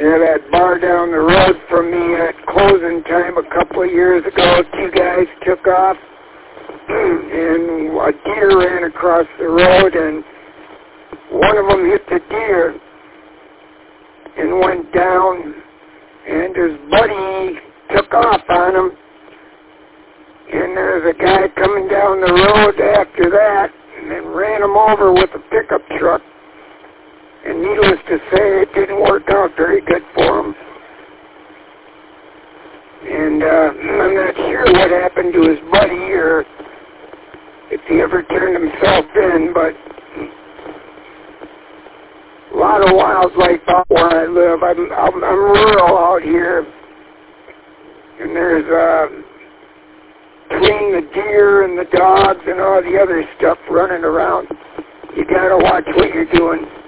Yeah, that bar down the road from me at closing time a couple of years ago, two guys took off, and a deer ran across the road, and one of them hit the deer and went down, and his buddy took off on him, and there's a guy coming down the road after that, and then ran him over with a pickup truck. And needless to say, it didn't work out very good for him. And I'm not sure what happened to his buddy or if he ever turned himself in, but a lot of wildlife out where I live. I'm rural out here, and there's between the deer and the dogs and all the other stuff running around, you gotta watch what you're doing.